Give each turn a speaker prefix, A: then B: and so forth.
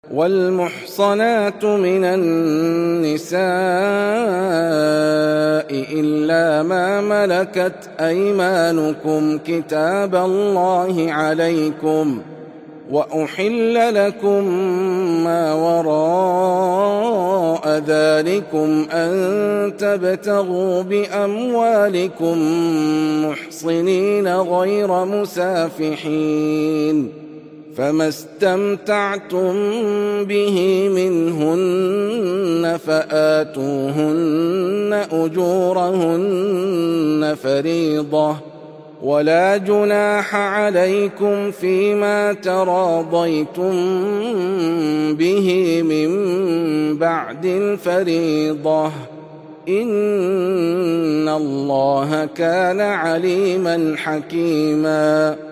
A: والمحصنات من النساء إلا ما ملكت أيمانكم كتاب الله عليكم، وأحل لكم ما وراء ذلكم أن تبتغوا بأموالكم محصنين غير مسافحين، فما استمتعتم به منهن فآتوهن أجورهن فريضة، ولا جناح عليكم فيما تراضيتم به من بعد الفريضة، إن الله كان عليما حكيما.